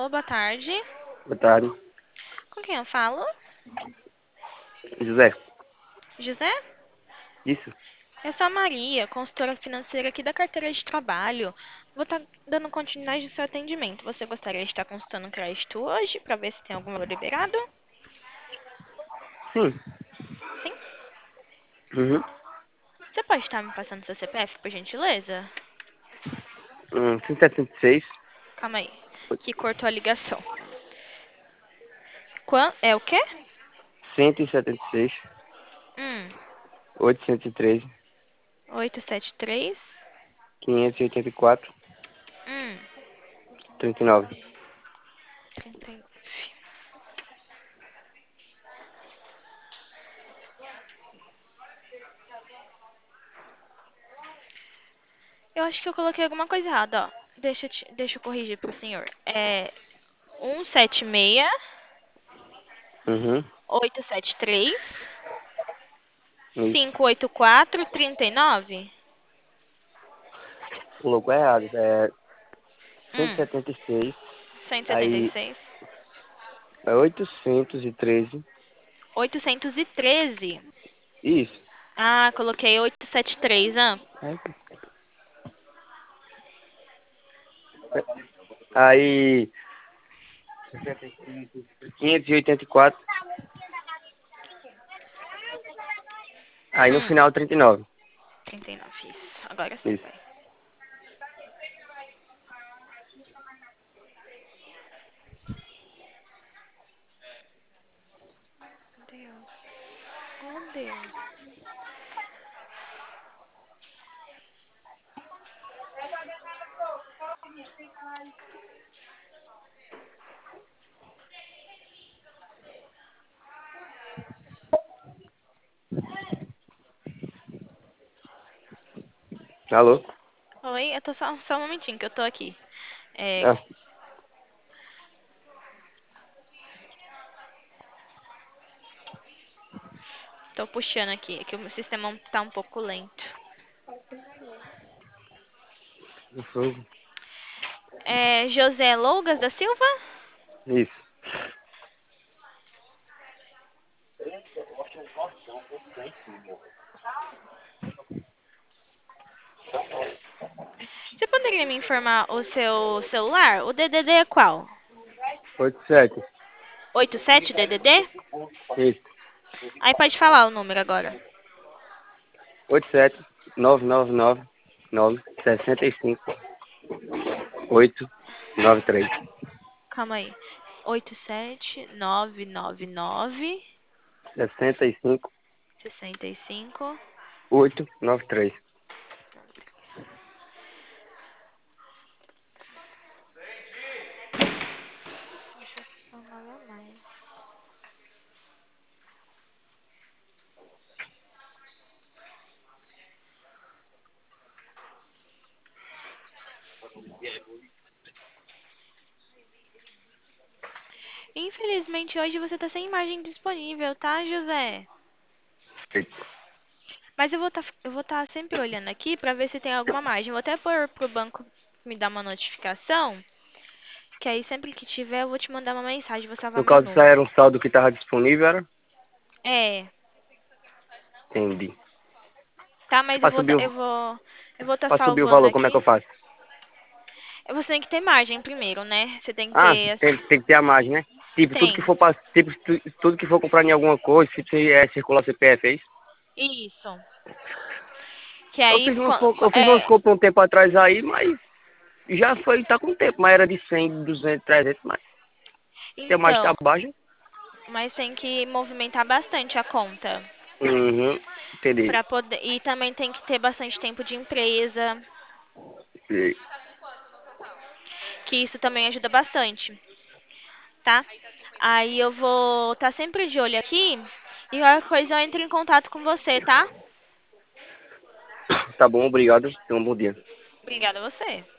Alô, boa tarde. Boa tarde. Com quem eu falo? José. José? Isso? Eu sou a Maria, consultora financeira aqui da carteira de trabalho. Vou estar dando continuidade ao seu atendimento. Você gostaria de estar consultando o crédito hoje para ver se tem algum valor liberado? Sim. Sim? Uhum. Você pode estar me passando seu CPF, por gentileza? 176, Calma aí, que cortou a ligação. É o quê? 176, Hum, 813, 873. 584, Hum, 39. 39. Eu acho que eu coloquei alguma coisa errada, ó. Deixa eu corrigir pro senhor. É 176 Uhum. 873 Isso. 584 39. Colocou errado. É Hum, 176, aí 176. é 813. 813. Isso. Ah, coloquei 873, ah. Aí 584, aí no Hum, final 39. 39, isso. Agora sim, Isso. vai. Deus. Oh, Deus. Alô? Oi, eu tô só um momentinho que eu tô aqui. É, Ah, tô puxando aqui, é que o meu sistema tá um pouco lento. não foi. É José Lougas da Silva? Isso. Você poderia me informar o seu celular? O DDD é qual? 87. 87 DDD? Isso. Aí pode falar o número agora. 87 999 9 65 893. Calma aí. 87999 65 65. 893. Deixa eu falar mais. Infelizmente hoje você tá sem imagem disponível, tá, José? Mas eu vou tá sempre olhando aqui pra ver se tem alguma margem. Vou até pôr pro banco me dar uma notificação, que aí sempre que tiver eu vou te mandar uma mensagem, vou salvar No meu caso, isso número. aí era um saldo que estava disponível, era? É, Entendi. tá, mas Para subir, eu vou tá para subir o salvando valor, como é que aqui. eu faço? Você tem que ter margem primeiro, né? Você tem que Ah, ter, tem que ter a margem, né? Tipo, tudo que tem. for tipo, tudo que for comprar em alguma coisa, se tem, circular CPF, é isso? Isso. Que aí, Eu fiz umas compras um tempo atrás aí, mas já foi, tá com tempo, mas era de 100, 200, 300, mas tem mais tá então, baixa. mas tem que movimentar bastante a conta Uhum, entendi. para poder, e também tem que ter bastante tempo de empresa, E- que isso também ajuda bastante, tá? Aí eu vou estar sempre de olho aqui e qualquer coisa eu entro em contato com você, tá? Tá bom, obrigado. Tenha um bom dia. Obrigada a você.